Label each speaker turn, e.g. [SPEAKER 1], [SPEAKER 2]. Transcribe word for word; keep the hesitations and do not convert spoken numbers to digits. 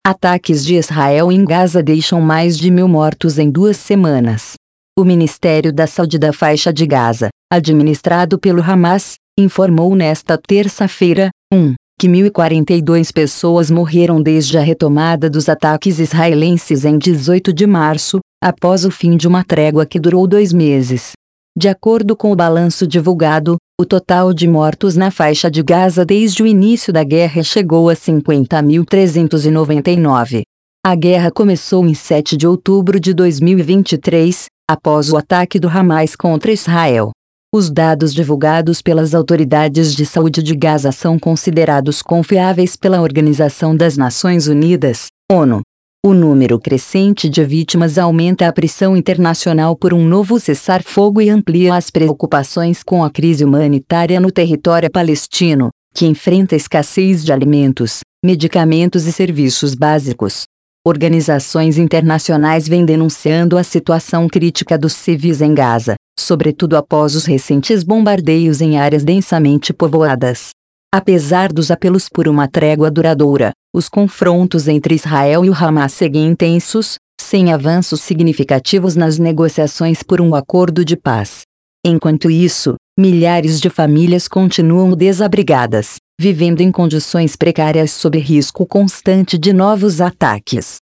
[SPEAKER 1] Ataques de Israel em Gaza deixam mais de mil mortos em duas semanas. O Ministério da Saúde da faixa de Gaza, administrado pelo Hamas, informou nesta terça-feira, um, que mil e quarenta e duas pessoas morreram desde a retomada dos ataques israelenses em dezoito de março, após o fim de uma trégua que durou dois meses. De acordo com o balanço divulgado, o total de mortos na faixa de Gaza desde o início da guerra chegou a cinquenta mil trezentos e noventa e nove. A guerra começou em sete de outubro de dois mil e vinte e três, após o ataque do Hamas contra Israel. Os dados divulgados pelas autoridades de saúde de Gaza são considerados confiáveis pela Organização das Nações Unidas, ONU. O número crescente de vítimas aumenta a pressão internacional por um novo cessar-fogo e amplia as preocupações com a crise humanitária no território palestino, que enfrenta escassez de alimentos, medicamentos e serviços básicos. Organizações internacionais vêm denunciando a situação crítica dos civis em Gaza, sobretudo após os recentes bombardeios em áreas densamente povoadas. Apesar dos apelos por uma trégua duradoura, os confrontos entre Israel e o Hamas seguem intensos, sem avanços significativos nas negociações por um acordo de paz. Enquanto isso, milhares de famílias continuam desabrigadas, vivendo em condições precárias sob risco constante de novos ataques.